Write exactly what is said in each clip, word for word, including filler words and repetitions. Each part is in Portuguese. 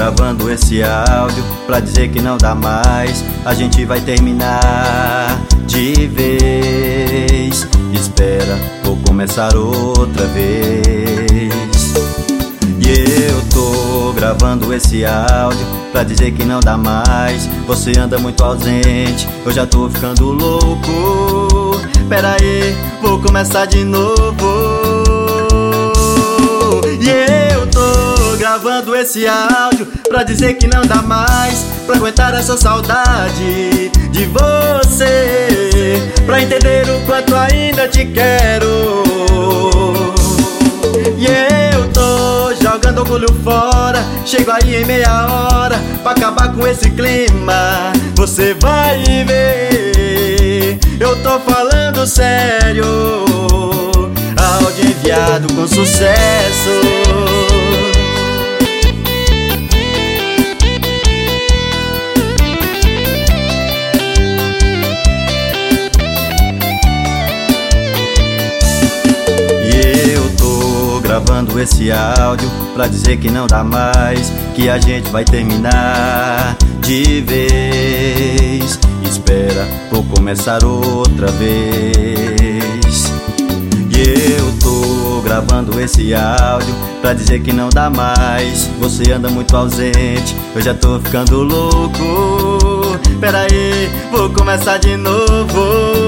gravando esse áudio pra dizer que não dá mais, a gente vai terminar de vez. Espera, vou começar outra vez. E eu tô gravando esse áudio pra dizer que não dá mais, você anda muito ausente, eu já tô ficando louco. Pera aí, vou começar de novo. E eu tô gravando esse áudio pra dizer que não dá mais pra aguentar essa saudade de você, pra entender o quanto ainda te quero. E eu tô jogando orgulho fora, chego aí em meia hora pra acabar com esse clima. Você vai ver, eu tô falando sério. Áudio enviado com sucesso. Gravando esse áudio pra dizer que não dá mais, que a gente vai terminar de vez. Espera, vou começar outra vez. E eu tô gravando esse áudio pra dizer que não dá mais, você anda muito ausente, eu já tô ficando louco. Pera aí, vou começar de novo.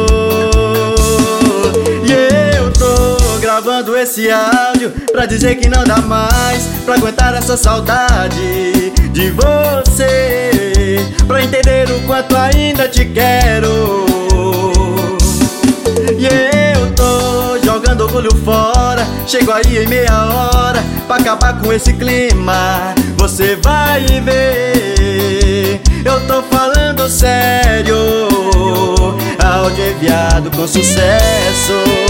E eu tô gravando esse áudio pra dizer que não dá mais pra aguentar essa saudade de você, pra entender o quanto ainda te quero. E eu tô jogando orgulho fora, chego aí em meia hora pra acabar com esse clima. Você vai ver, eu tô falando sério. Áudio enviado com sucesso.